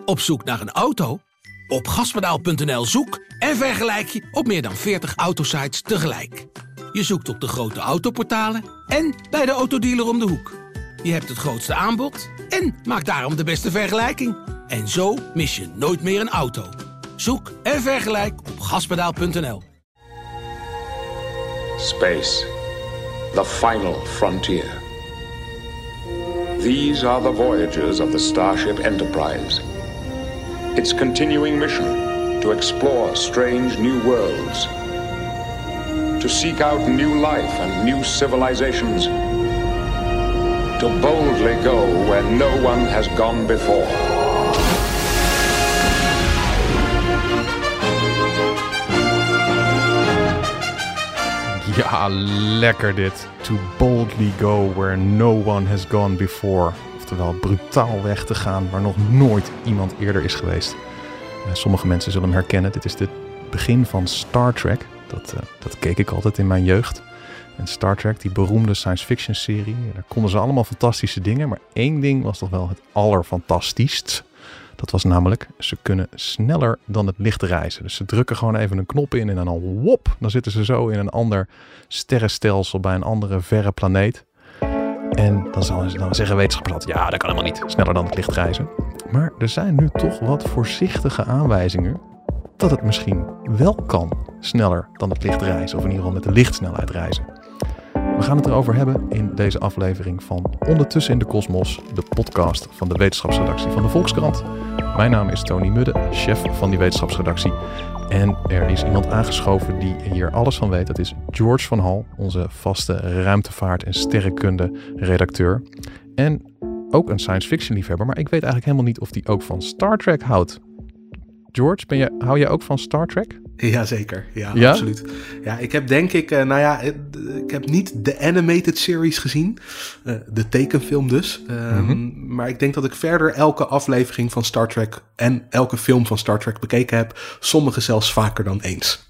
Op zoek naar een auto? Op gaspedaal.nl zoek en vergelijk je op meer dan 40 autosites tegelijk. Je zoekt op de grote autoportalen en bij de autodealer om de hoek. Je hebt het grootste aanbod en maakt daarom de beste vergelijking. En zo mis je nooit meer een auto. Zoek en vergelijk op gaspedaal.nl. Space, the final frontier. These are the voyages of the Starship Enterprise. Its continuing mission to explore strange new worlds, to seek out new life and new civilizations, to boldly go where no one has gone before. Ja, lekker dit. To boldly go where no one has gone before. Oftewel brutaal weg te gaan waar nog nooit iemand eerder is geweest. Sommige mensen zullen hem herkennen. Dit is het begin van Star Trek. Dat keek ik altijd in mijn jeugd. En Star Trek, die beroemde science fiction serie. Daar konden ze allemaal fantastische dingen. Maar één ding was toch wel het allerfantastischst. Dat was namelijk, ze kunnen sneller dan het licht reizen. Dus ze drukken gewoon even een knop in en dan al wop. Dan zitten ze zo in een ander sterrenstelsel bij een andere verre planeet. En dan zeggen wetenschappers altijd, ja, dat kan helemaal niet. Sneller dan het licht reizen. Maar er zijn nu toch wat voorzichtige aanwijzingen dat het misschien wel kan sneller dan het licht reizen. Of in ieder geval met de lichtsnelheid reizen. We gaan het erover hebben in deze aflevering van Ondertussen in de Kosmos, de podcast van de wetenschapsredactie van de Volkskrant. Mijn naam is Tony Mudde, chef van die wetenschapsredactie. En er is iemand aangeschoven die hier alles van weet. Dat is George van Hal, onze vaste ruimtevaart- en sterrenkunde-redacteur. En ook een science fiction liefhebber, maar ik weet eigenlijk helemaal niet of die ook van Star Trek houdt. George, hou jij ook van Star Trek? Jazeker, ja, absoluut. Ja, ik heb denk ik, ik heb niet de animated series gezien, de tekenfilm dus. Maar ik denk dat ik verder elke aflevering van Star Trek en elke film van Star Trek bekeken heb. Sommige zelfs vaker dan eens.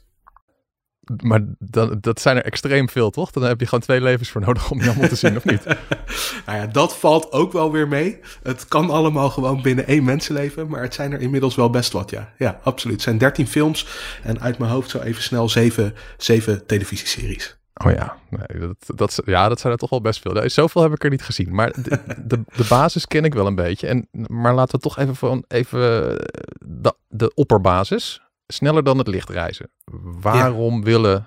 Maar dat zijn er extreem veel, toch? Dan heb je gewoon 2 levens voor nodig om die allemaal te zien, of niet? Nou ja, dat valt ook wel weer mee. Het kan allemaal gewoon binnen 1 mensenleven, maar het zijn er inmiddels wel best wat, ja. Ja, absoluut. Het zijn 13 films en uit mijn hoofd zo even snel 7 televisieseries. Oh ja, nee, dat zijn er toch wel best veel. Zoveel heb ik er niet gezien, maar de basis ken ik wel een beetje. Maar laten we toch even de opperbasis. Sneller dan het licht reizen. Waarom willen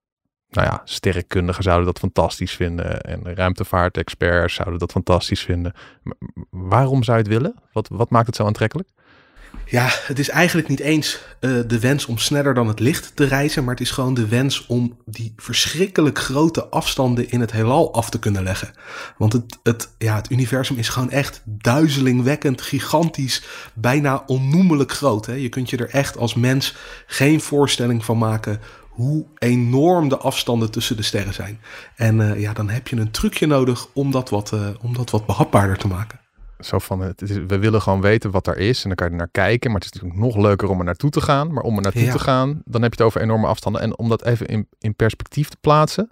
sterrenkundigen zouden dat fantastisch vinden en ruimtevaartexperts zouden dat fantastisch vinden. Maar waarom zou je het willen? Wat maakt het zo aantrekkelijk? Ja, het is eigenlijk niet eens de wens om sneller dan het licht te reizen, maar het is gewoon de wens om die verschrikkelijk grote afstanden in het heelal af te kunnen leggen. Want het universum is gewoon echt duizelingwekkend, gigantisch, bijna onnoemelijk groot. Hè? Je kunt je er echt als mens geen voorstelling van maken hoe enorm de afstanden tussen de sterren zijn. En dan heb je een trucje nodig om dat wat behapbaarder te maken. Zo van, we willen gewoon weten wat er is en dan kan je er naar kijken. Maar het is natuurlijk nog leuker om er naartoe te gaan. Maar om er naartoe te gaan, dan heb je het over enorme afstanden. En om dat even in perspectief te plaatsen.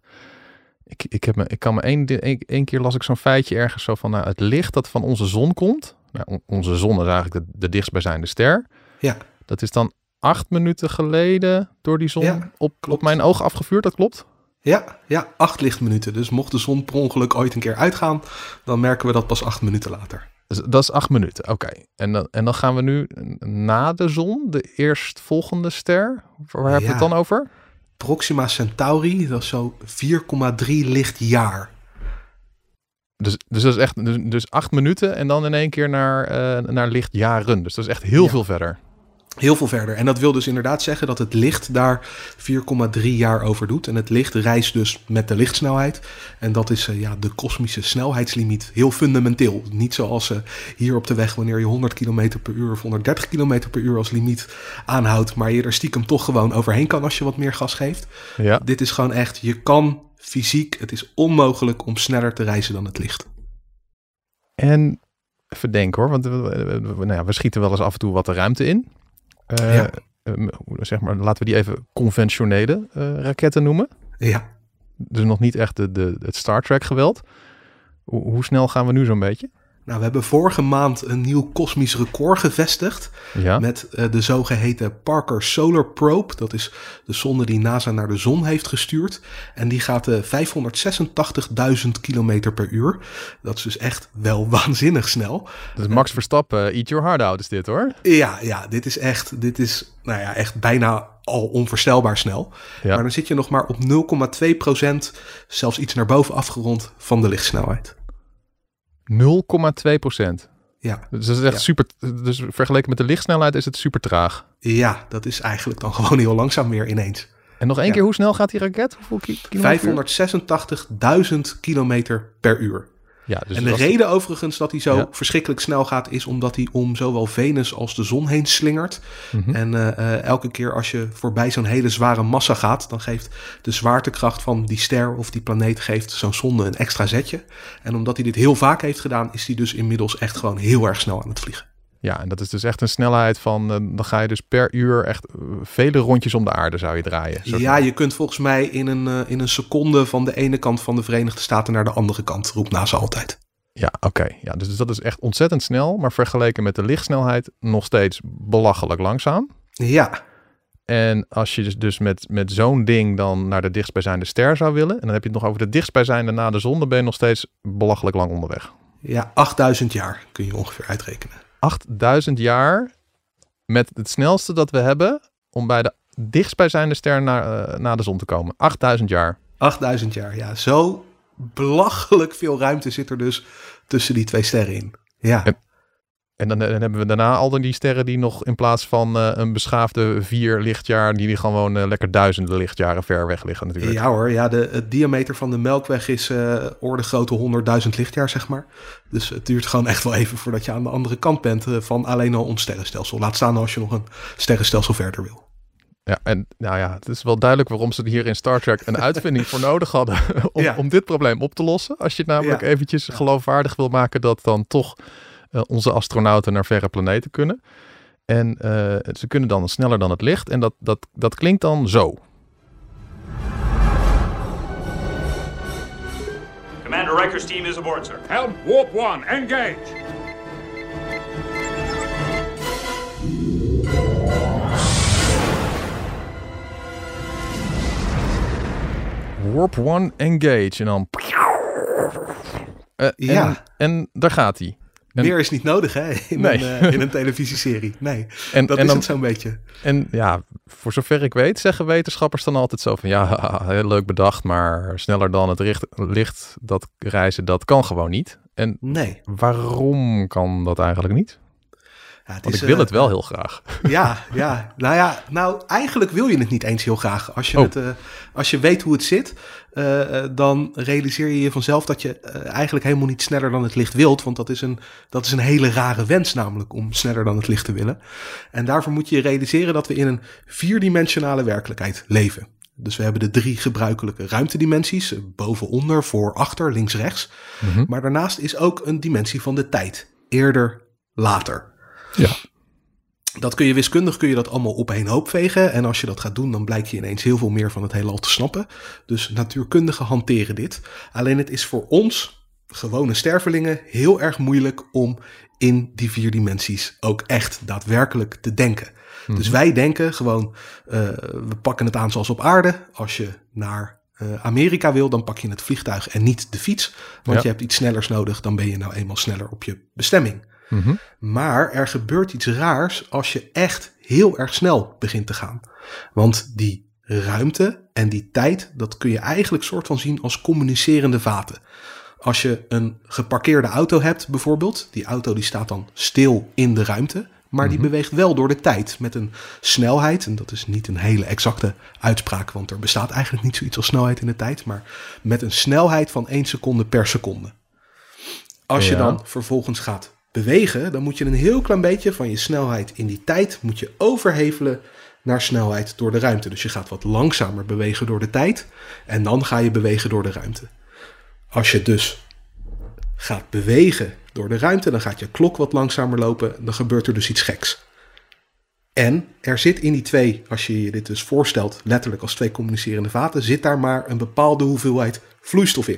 Één keer las ik zo'n feitje ergens zo van, het licht dat van onze zon komt. Nou, onze zon is eigenlijk de dichtstbijzijnde ster. Ja. Dat is dan 8 minuten geleden door die zon op mijn oog afgevuurd, dat klopt? Ja, 8 lichtminuten. Dus mocht de zon per ongeluk ooit een keer uitgaan, dan merken we dat pas 8 minuten later. Dat is 8 minuten, oké. En dan gaan we nu na de zon, de eerstvolgende ster. Waar hebben we het dan over? Proxima Centauri, dat is zo 4,3 lichtjaar. Dus dat is echt dus 8 minuten en dan in één keer naar lichtjaren. Dus dat is echt heel veel verder. Heel veel verder. En dat wil dus inderdaad zeggen dat het licht daar 4,3 jaar over doet. En het licht reist dus met de lichtsnelheid. En dat is de kosmische snelheidslimiet. Heel fundamenteel. Niet zoals hier op de weg wanneer je 100 km per uur of 130 km per uur als limiet aanhoudt. Maar je er stiekem toch gewoon overheen kan als je wat meer gas geeft. Ja. Dit is gewoon echt, je kan fysiek, het is onmogelijk om sneller te reizen dan het licht. En even denken hoor, want we schieten wel eens af en toe wat de ruimte in. Zeg maar, laten we die even conventionele raketten noemen. Ja. Dus nog niet echt het Star Trek geweld. Hoe snel gaan we nu zo'n beetje? Nou, we hebben vorige maand een nieuw kosmisch record gevestigd. Ja. Met de zogeheten Parker Solar Probe. Dat is de zonde die NASA naar de zon heeft gestuurd. En die gaat 586.000 kilometer per uur. Dat is dus echt wel waanzinnig snel. Dat is Max Verstappen, eat your heart out is dit hoor. Ja, dit is echt bijna al onvoorstelbaar snel. Ja. Maar dan zit je nog maar op 0,2%, zelfs iets naar boven afgerond van de lichtsnelheid. 0,2%. Ja. Dus dat is echt super. Dus vergeleken met de lichtsnelheid is het super traag. Ja, dat is eigenlijk dan gewoon heel langzaam weer ineens. En nog één keer, hoe snel gaat die raket? Hoeveel kilometer? 586.000 kilometer per uur. Ja, dus en de reden overigens dat hij zo verschrikkelijk snel gaat, is omdat hij om zowel Venus als de zon heen slingert. Mm-hmm. En elke keer als je voorbij zo'n hele zware massa gaat, dan geeft de zwaartekracht van die ster of die planeet geeft zo'n zonde een extra zetje. En omdat hij dit heel vaak heeft gedaan, is hij dus inmiddels echt gewoon heel erg snel aan het vliegen. Ja, en dat is dus echt een snelheid van, dan ga je dus per uur echt vele rondjes om de aarde zou je draaien. Ja, je kunt volgens mij in een seconde van de ene kant van de Verenigde Staten naar de andere kant, roept NASA altijd. Ja, oké. Ja, dus dat is echt ontzettend snel, maar vergeleken met de lichtsnelheid nog steeds belachelijk langzaam. Ja. En als je dus met zo'n ding dan naar de dichtstbijzijnde ster zou willen, en dan heb je het nog over de dichtstbijzijnde na de zon, dan ben je nog steeds belachelijk lang onderweg. Ja, 8000 jaar kun je ongeveer uitrekenen. 8000 jaar met het snelste dat we hebben om bij de dichtstbijzijnde ster naar de zon te komen. 8000 jaar. 8000 jaar, ja. Zo belachelijk veel ruimte zit er dus tussen die twee sterren in. Ja. En dan hebben we daarna al die sterren die nog in plaats van een beschaafde 4 lichtjaar, die gewoon lekker duizenden lichtjaren ver weg liggen natuurlijk. Ja hoor, ja, het diameter van de Melkweg is orde grootte 100.000 lichtjaar, zeg maar. Dus het duurt gewoon echt wel even voordat je aan de andere kant bent van alleen al ons sterrenstelsel. Laat staan als je nog een sterrenstelsel verder wil. Ja, en nou ja, het is wel duidelijk waarom ze hier in Star Trek een uitvinding voor nodig hadden om dit probleem op te lossen. Als je het namelijk eventjes geloofwaardig wil maken dat dan toch onze astronauten naar verre planeten kunnen. En ze kunnen dan sneller dan het licht. En dat klinkt dan zo. Commander Riker's team is aboard, sir. Helm, warp 1, engage! Warp 1, engage. En dan... En daar gaat hij. Meer is niet nodig, hè? In een televisieserie. Nee, dat is het zo'n beetje. En ja, voor zover ik weet, zeggen wetenschappers dan altijd zo van... Ja, heel leuk bedacht, maar sneller dan het licht dat reizen, dat kan gewoon niet. En waarom kan dat eigenlijk niet? Ja, want ik wil het wel heel graag. Nou, eigenlijk wil je het niet eens heel graag. Als je weet hoe het zit, dan realiseer je je vanzelf dat je eigenlijk helemaal niet sneller dan het licht wilt. Want dat is een hele rare wens namelijk om sneller dan het licht te willen. En daarvoor moet je realiseren dat we in een 4-dimensionale werkelijkheid leven. Dus we hebben de 3 gebruikelijke ruimtedimensies. Boven, onder, voor, achter, links, rechts. Mm-hmm. Maar daarnaast is ook een dimensie van de tijd. Eerder, later. Ja. Wiskundig kun je dat allemaal op één hoop vegen. En als je dat gaat doen, dan blijkt je ineens heel veel meer van het heelal te snappen. Dus natuurkundigen hanteren dit. Alleen het is voor ons, gewone stervelingen, heel erg moeilijk om in die 4 dimensies ook echt daadwerkelijk te denken. Mm-hmm. Dus wij denken gewoon, we pakken het aan zoals op aarde. Als je naar Amerika wil, dan pak je het vliegtuig en niet de fiets. Want je hebt iets snellers nodig, dan ben je nou eenmaal sneller op je bestemming. Mm-hmm. Maar er gebeurt iets raars als je echt heel erg snel begint te gaan. Want die ruimte en die tijd, dat kun je eigenlijk soort van zien als communicerende vaten. Als je een geparkeerde auto hebt bijvoorbeeld, die auto die staat dan stil in de ruimte, maar die beweegt wel door de tijd met een snelheid. En dat is niet een hele exacte uitspraak, want er bestaat eigenlijk niet zoiets als snelheid in de tijd, maar met een snelheid van 1 seconde per seconde. Als je dan vervolgens gaat bewegen, dan moet je een heel klein beetje van je snelheid in die tijd moet je overhevelen naar snelheid door de ruimte. Dus je gaat wat langzamer bewegen door de tijd en dan ga je bewegen door de ruimte. Als je dus gaat bewegen door de ruimte, dan gaat je klok wat langzamer lopen, dan gebeurt er dus iets geks. En er zit in die 2, als je je dit dus voorstelt, letterlijk als 2 communicerende vaten, zit daar maar een bepaalde hoeveelheid vloeistof in.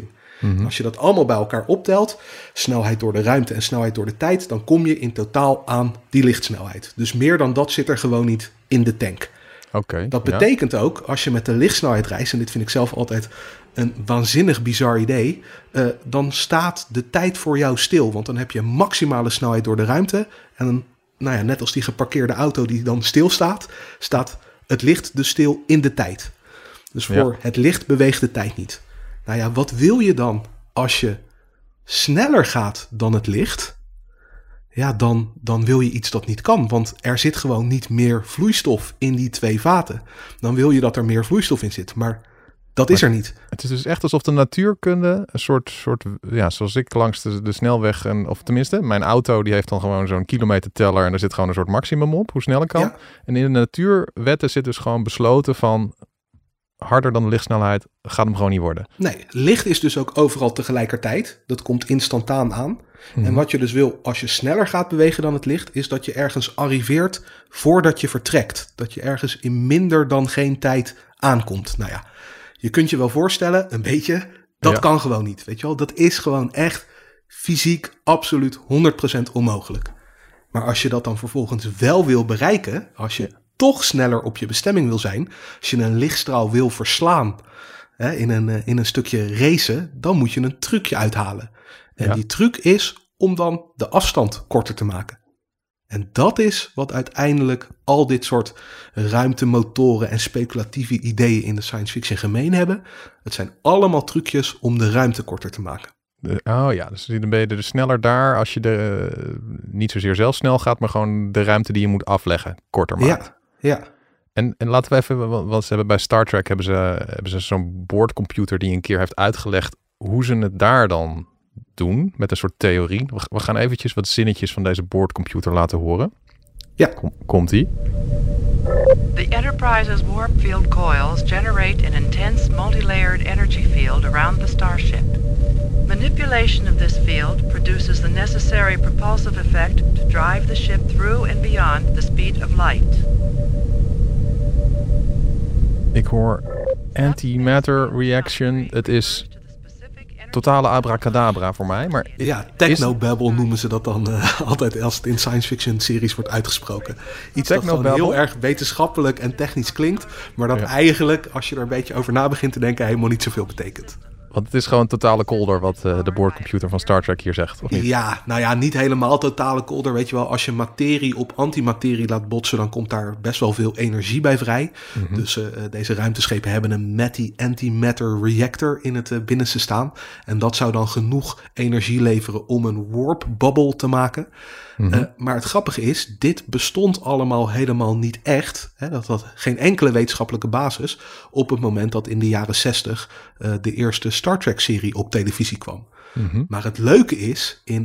Als je dat allemaal bij elkaar optelt, snelheid door de ruimte en snelheid door de tijd, dan kom je in totaal aan die lichtsnelheid. Dus meer dan dat zit er gewoon niet in de tank. Dat betekent ook, als je met de lichtsnelheid reist, en dit vind ik zelf altijd een waanzinnig bizar idee, dan staat de tijd voor jou stil. Want dan heb je maximale snelheid door de ruimte. En net als die geparkeerde auto die dan stilstaat, staat het licht dus stil in de tijd. Dus voor het licht beweegt de tijd niet. Nou ja, wat wil je dan als je sneller gaat dan het licht? Ja, dan wil je iets dat niet kan. Want er zit gewoon niet meer vloeistof in die 2 vaten. Dan wil je dat er meer vloeistof in zit. Maar dat is er niet. Het is dus echt alsof de natuurkunde een soort zoals ik langs de snelweg, of tenminste, mijn auto die heeft dan gewoon zo'n kilometerteller en daar zit gewoon een soort maximum op, hoe snel ik kan. Ja. En in de natuurwetten zit dus gewoon besloten van harder dan de lichtsnelheid gaat hem gewoon niet worden. Nee, licht is dus ook overal tegelijkertijd. Dat komt instantaan aan. En wat je dus wil als je sneller gaat bewegen dan het licht, is dat je ergens arriveert voordat je vertrekt. Dat je ergens in minder dan geen tijd aankomt. Nou ja, je kunt je wel voorstellen, een beetje, dat kan gewoon niet. Weet je wel, dat is gewoon echt fysiek absoluut 100% onmogelijk. Maar als je dat dan vervolgens wel wil bereiken, als je toch sneller op je bestemming wil zijn, als je een lichtstraal wil verslaan in een stukje racen, dan moet je een trucje uithalen. En die truc is om dan de afstand korter te maken. En dat is wat uiteindelijk al dit soort ruimtemotoren en speculatieve ideeën in de science fiction gemeen hebben. Het zijn allemaal trucjes om de ruimte korter te maken. Dus dan ben je er sneller daar als je niet zozeer zelf snel gaat, maar gewoon de ruimte die je moet afleggen korter maakt. Ja. En laten we even, want ze hebben bij Star Trek hebben ze zo'n boordcomputer die een keer heeft uitgelegd hoe ze het daar dan doen met een soort theorie. We gaan eventjes wat zinnetjes van deze boordcomputer laten horen. Ja. Komt-ie. The Enterprise's warp field coils generate an intense multi-layered energy field around the starship. Manipulation of this field produces the necessary propulsive effect to drive the ship through and beyond the speed of light. Ik hoor antimatter reaction. Het is totale abracadabra voor mij. Maar technobabble noemen ze dat dan altijd als het in science fiction series wordt uitgesproken. Iets dat gewoon heel erg wetenschappelijk en technisch klinkt, maar dat eigenlijk, als je er een beetje over na begint te denken, helemaal niet zoveel betekent. Want het is gewoon totale kolder wat de boordcomputer van Star Trek hier zegt, of niet? Ja, nou ja, niet helemaal totale kolder. Weet je wel, als je materie op antimaterie laat botsen, dan komt daar best wel veel energie bij vrij. Mm-hmm. Dus deze ruimteschepen hebben een antimatter reactor in het binnenste staan. En dat zou dan genoeg energie leveren om een warp bubble te maken. Mm-hmm. Maar het grappige is, dit bestond allemaal helemaal niet echt. Dat had geen enkele wetenschappelijke basis op het moment dat in de jaren 60 de eerste Star Trek-serie op televisie kwam. Mm-hmm. Maar het leuke is, in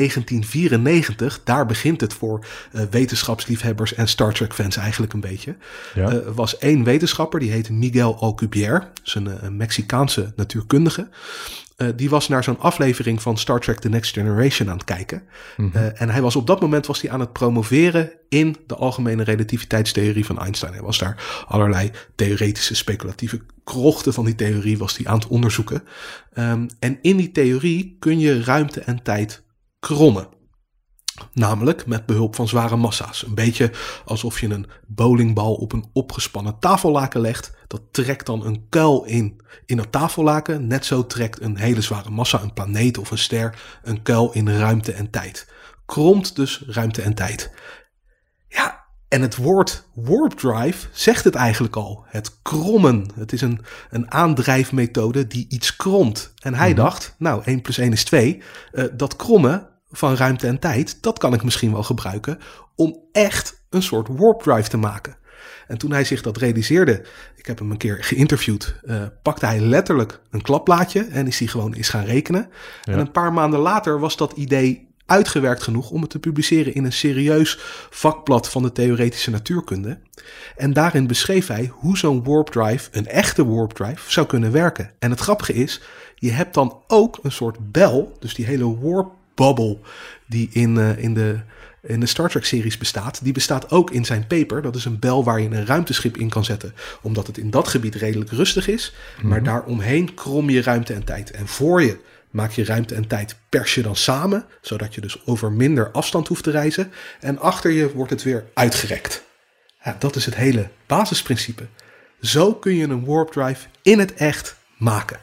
1994, daar begint het voor wetenschapsliefhebbers en Star Trek-fans eigenlijk een beetje. Ja. Was één wetenschapper, die heette Miguel Alcubierre, dus een Mexicaanse natuurkundige. Die was naar zo'n aflevering van Star Trek The Next Generation aan het kijken. Mm-hmm. En hij was op dat moment aan het promoveren in de algemene relativiteitstheorie van Einstein. Hij was daar allerlei theoretische speculatieve krochten van die theorie was hij aan het onderzoeken. En in die theorie kun je ruimte en tijd krommen. Namelijk met behulp van zware massa's. Een beetje alsof je een bowlingbal op een opgespannen tafellaken legt. Dat trekt dan een kuil in dat tafellaken. Net zo trekt een hele zware massa, een planeet of een ster, een kuil in ruimte en tijd. Kromt dus ruimte en tijd. Ja, en het woord warp drive zegt het eigenlijk al. Het krommen. Het is een aandrijfmethode die iets kromt. En hij dacht, 1 + 1 is 2. Dat krommen van ruimte en tijd, dat kan ik misschien wel gebruiken om echt een soort warp drive te maken. En toen hij zich dat realiseerde, ik heb hem een keer geïnterviewd, pakte hij letterlijk een klapblaadje en is hij gewoon eens gaan rekenen. Ja. En een paar maanden later was dat idee uitgewerkt genoeg om het te publiceren in een serieus vakblad van de theoretische natuurkunde. En daarin beschreef hij hoe zo'n warp drive, een echte warp drive, zou kunnen werken. En het grappige is, je hebt dan ook een soort bel, dus die hele warp bubble die in in de Star Trek-series bestaat, die bestaat ook in zijn paper. Dat is een bel waar je een ruimteschip in kan zetten, omdat het in dat gebied redelijk rustig is. Maar daaromheen krom je ruimte en tijd. En voor je maak je ruimte en tijd pers je dan samen, zodat je dus over minder afstand hoeft te reizen. En achter je wordt het weer uitgerekt. Ja, dat is het hele basisprincipe. Zo kun je een warp drive in het echt maken.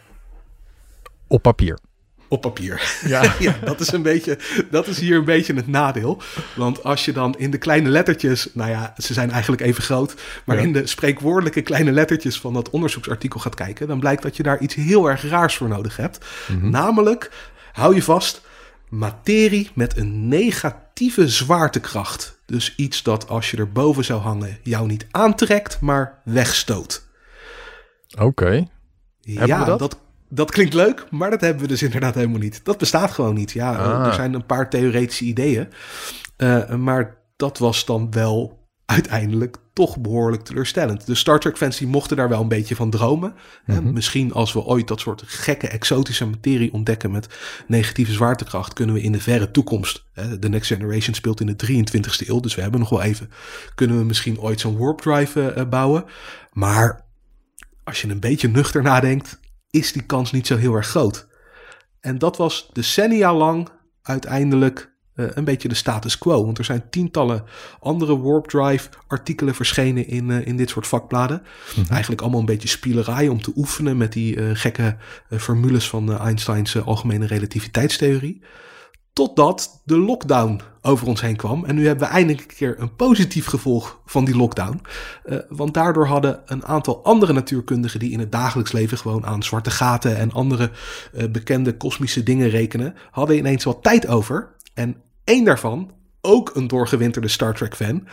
Op papier. Op papier. Ja. Ja, dat is hier een beetje het nadeel. Want als je dan in de kleine lettertjes, nou ja, ze zijn eigenlijk even groot, maar in de spreekwoordelijke kleine lettertjes van dat onderzoeksartikel gaat kijken, dan blijkt dat je daar iets heel erg raars voor nodig hebt. Namelijk, hou je vast, materie met een negatieve zwaartekracht. Dus iets dat als je erboven zou hangen jou niet aantrekt, maar wegstoot. Oké. Hebben we dat? Dat klinkt leuk, maar dat hebben we dus inderdaad helemaal niet. Dat bestaat gewoon niet. Ja, er zijn een paar theoretische ideeën. Maar dat was dan wel uiteindelijk toch behoorlijk teleurstellend. De Star Trek fans die mochten daar wel een beetje van dromen. Misschien als we ooit dat soort gekke exotische materie ontdekken met negatieve zwaartekracht, kunnen we in de verre toekomst, The Next Generation speelt in de 23e eeuw, dus we hebben nog wel even, kunnen we misschien ooit zo'n warp drive bouwen. Maar als je een beetje nuchter nadenkt, is die kans niet zo heel erg groot. En dat was decennia lang uiteindelijk een beetje de status quo. Want er zijn tientallen andere warp drive artikelen verschenen in dit soort vakbladen. Eigenlijk allemaal een beetje spielerij om te oefenen met die gekke formules van Einsteins algemene relativiteitstheorie. Totdat de lockdown over ons heen kwam. En nu hebben we eindelijk een keer een positief gevolg van die lockdown. Want daardoor hadden een aantal andere natuurkundigen die in het dagelijks leven gewoon aan zwarte gaten en andere bekende kosmische dingen rekenen, hadden ineens wat tijd over. En één daarvan, ook een doorgewinterde Star Trek fan,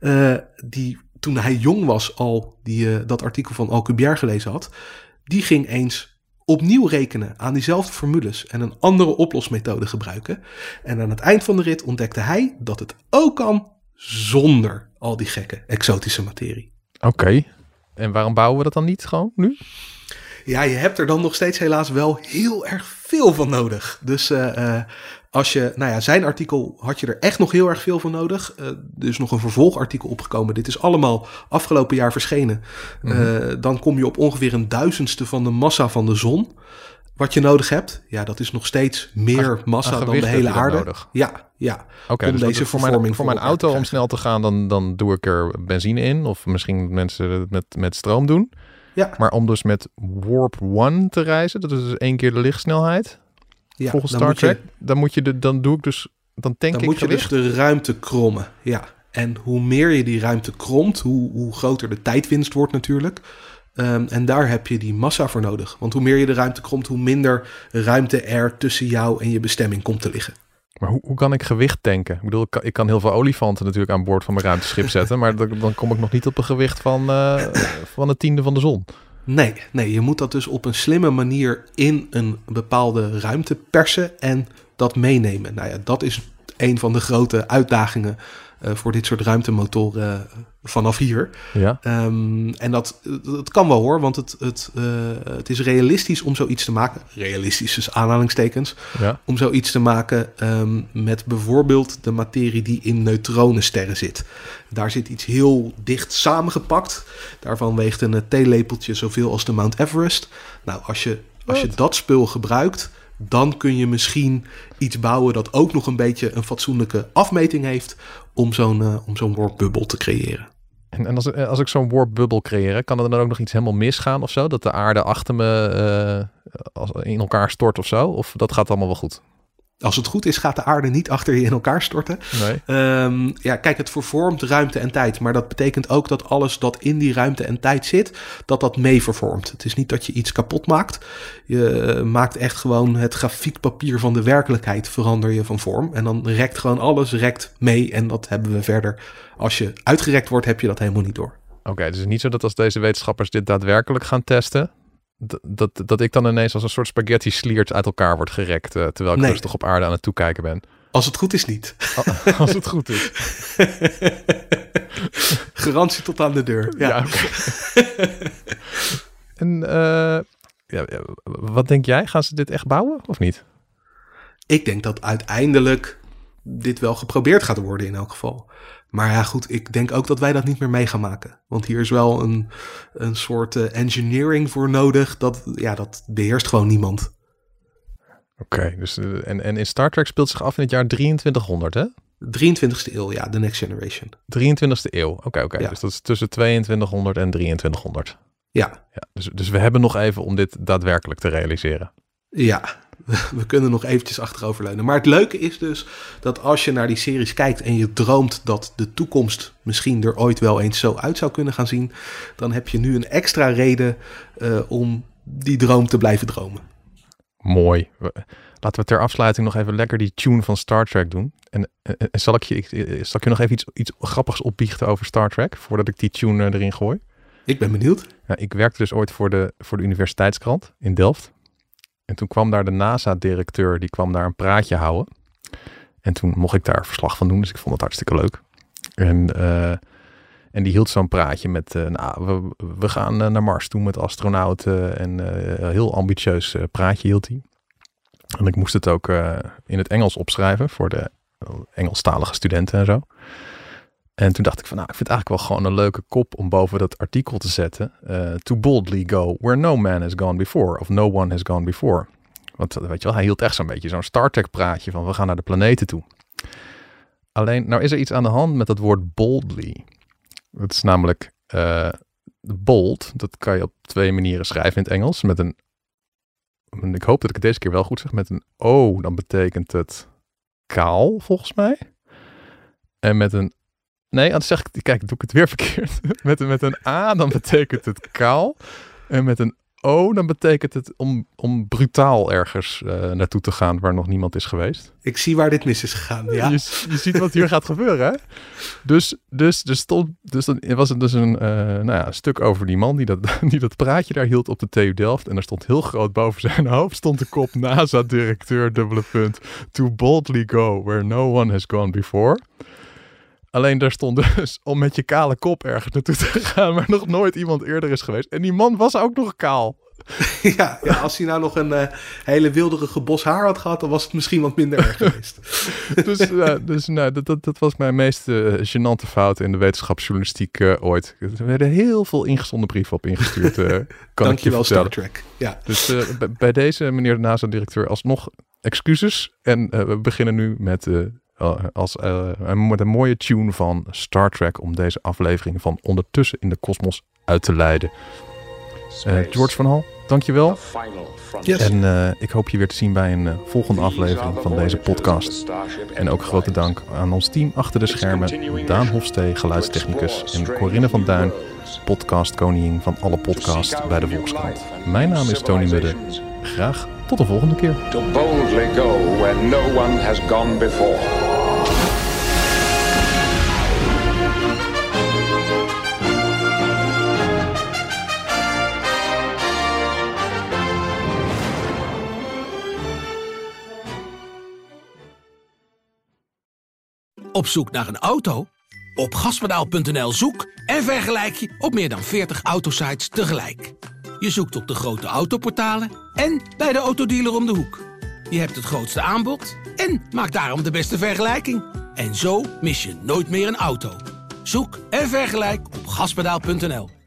die toen hij jong was al dat artikel van Alcubierre gelezen had, die ging eens opnieuw rekenen aan diezelfde formules en een andere oplosmethode gebruiken. En aan het eind van de rit ontdekte hij dat het ook kan zonder al die gekke exotische materie. Oké. En waarom bouwen we dat dan niet gewoon nu? Ja, je hebt er dan nog steeds helaas wel heel erg veel van nodig. Dus als je, nou ja, zijn artikel had je er echt nog heel erg veel van nodig. Er is nog een vervolgartikel opgekomen. Dit is allemaal afgelopen jaar verschenen. Dan kom je op ongeveer 1/1000ste van de massa van de zon. Wat je nodig hebt, ja, dat is nog steeds meer massa dan de hele aarde. Nodig. Ja. Oké, dus deze voor mijn auto om snel te gaan, dan doe ik er benzine in. Of misschien mensen het met stroom doen. Ja. Maar om dus met Warp 1 te reizen, dat is dus 1 keer de lichtsnelheid. Ja, volgens Star Trek, dan moet je dus de ruimte krommen. Ja. En hoe meer je die ruimte kromt, hoe groter de tijdwinst wordt natuurlijk. En daar heb je die massa voor nodig. Want hoe meer je de ruimte kromt, hoe minder ruimte er tussen jou en je bestemming komt te liggen. Maar hoe kan ik gewicht tanken? Ik bedoel, ik kan heel veel olifanten natuurlijk aan boord van mijn ruimteschip zetten, maar dan kom ik nog niet op een gewicht van een tiende van de zon. Nee, je moet dat dus op een slimme manier in een bepaalde ruimte persen en dat meenemen. Nou ja, dat is een van de grote uitdagingen voor dit soort ruimtemotoren vanaf hier. Ja. En dat kan wel hoor, want het is realistisch om zoiets te maken. Realistisch dus aanhalingstekens. Ja. Om zoiets te maken met bijvoorbeeld de materie die in neutronensterren zit. Daar zit iets heel dicht samengepakt. Daarvan weegt een theelepeltje zoveel als de Mount Everest. Nou, als je dat spul gebruikt, dan kun je misschien iets bouwen dat ook nog een beetje een fatsoenlijke afmeting heeft om zo'n warpbubbel te creëren. En als ik zo'n warpbubbel creëer, kan er dan ook nog iets helemaal misgaan of zo? Dat de aarde achter me in elkaar stort of zo? Of dat gaat allemaal wel goed? Als het goed is, gaat de aarde niet achter je in elkaar storten. Nee. Kijk, het vervormt ruimte en tijd. Maar dat betekent ook dat alles dat in die ruimte en tijd zit, dat mee vervormt. Het is niet dat je iets kapot maakt. Je maakt echt gewoon het grafiekpapier van de werkelijkheid verander je van vorm. En dan rekt gewoon alles mee. En dat hebben we verder. Als je uitgerekt wordt, heb je dat helemaal niet door. Oké, dus het is niet zo dat als deze wetenschappers dit daadwerkelijk gaan testen, dat ik dan ineens als een soort spaghetti sliert uit elkaar wordt gerekt, terwijl ik rustig op aarde aan het toekijken ben. Als het goed is niet. Als het goed is. Garantie tot aan de deur. Ja. En wat denk jij? Gaan ze dit echt bouwen of niet? Ik denk dat uiteindelijk dit wel geprobeerd gaat worden in elk geval. Maar ja, goed, ik denk ook dat wij dat niet meer mee gaan maken. Want hier is wel een soort engineering voor nodig. Dat beheerst gewoon niemand. Oké, dus en in Star Trek speelt zich af in het jaar 2300, hè? 23e eeuw, ja, The Next Generation. 23e eeuw, oké. Ja. Dus dat is tussen 2200 en 2300. Ja. Dus we hebben nog even om dit daadwerkelijk te realiseren. Ja, we kunnen nog eventjes achteroverleunen. Maar het leuke is dus dat als je naar die series kijkt en je droomt dat de toekomst misschien er ooit wel eens zo uit zou kunnen gaan zien, dan heb je nu een extra reden om die droom te blijven dromen. Mooi. Laten we ter afsluiting nog even lekker die tune van Star Trek doen. En zal ik je nog even iets grappigs opbiechten over Star Trek, voordat ik die tune erin gooi? Ik ben benieuwd. Ja, ik werkte dus ooit voor de Universiteitskrant in Delft. En toen kwam daar de NASA-directeur, die kwam daar een praatje houden. En toen mocht ik daar verslag van doen, dus ik vond het hartstikke leuk. En die hield zo'n praatje met, we gaan naar Mars toe met astronauten. En een heel ambitieus praatje hield hij. En ik moest het ook in het Engels opschrijven voor de Engelstalige studenten en zo. En toen dacht ik van, ik vind het eigenlijk wel gewoon een leuke kop om boven dat artikel te zetten. To boldly go where no man has gone before. Of no one has gone before. Want weet je wel, hij hield echt zo'n beetje zo'n Star Trek praatje van we gaan naar de planeten toe. Alleen, nou is er iets aan de hand met dat woord boldly. Dat is namelijk bold. Dat kan je op 2 manieren schrijven in het Engels. Met een, ik hoop dat ik het deze keer wel goed zeg. Met een O, dan betekent het kaal, volgens mij. En met een nee, dan zeg ik, kijk, doe ik het weer verkeerd. Met een A, dan betekent het kaal. En met een O, dan betekent het om brutaal ergens naartoe te gaan waar nog niemand is geweest. Ik zie waar dit mis is gegaan, ja. Je ziet wat hier gaat gebeuren, hè? Dus er was dus een stuk over die man die dat praatje daar hield op de TU Delft. En er stond heel groot boven zijn hoofd stond de kop NASA-directeur, to boldly go where no one has gone before. Alleen daar stond dus om met je kale kop ergens naartoe te gaan, waar nog nooit iemand eerder is geweest. En die man was ook nog kaal. Ja, als hij nou nog een hele wilderige bos haar had gehad, dan was het misschien wat minder erg geweest. Dat was mijn meest gênante fout in de wetenschapsjournalistiek ooit. Er werden heel veel ingezonden brieven op ingestuurd. Dankjewel Star Trek. Ja. Dus bij deze meneer de NASA-directeur alsnog excuses. En we beginnen nu met een mooie tune van Star Trek om deze aflevering van Ondertussen in de Kosmos uit te leiden. George van Hal, dankjewel. Yes. En ik hoop je weer te zien bij een volgende aflevering van deze podcast. En ook grote dank aan ons team achter de schermen. Daan Hofstee, geluidstechnicus. En Corinne van Duin, podcastkoningin van alle podcasts bij de Volkskrant. Mijn naam is Tony Mudde. Graag tot de volgende keer. To boldly go where no one has gone before. Op zoek naar een auto? Op gaspedaal.nl zoek en vergelijk je op meer dan 40 autosites tegelijk. Je zoekt op de grote autoportalen en bij de autodealer om de hoek. Je hebt het grootste aanbod en maak daarom de beste vergelijking. En zo mis je nooit meer een auto. Zoek en vergelijk op gaspedaal.nl.